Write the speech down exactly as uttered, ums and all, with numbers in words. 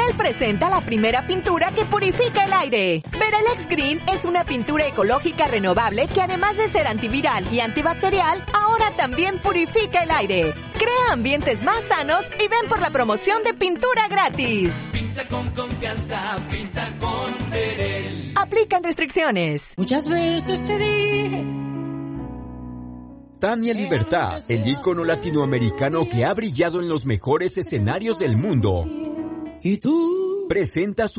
Verelex presenta la primera pintura que purifica el aire. Verelex Green es una pintura ecológica renovable que además de ser antiviral y antibacterial, ahora también purifica el aire. Crea ambientes más sanos y ven por la promoción de pintura gratis. Pinta con confianza, pinta con Verelex. Aplican restricciones. Muchas veces te dije. Tania Libertad, el ícono latinoamericano que ha brillado en los mejores escenarios del mundo, ¿Y tú? presenta su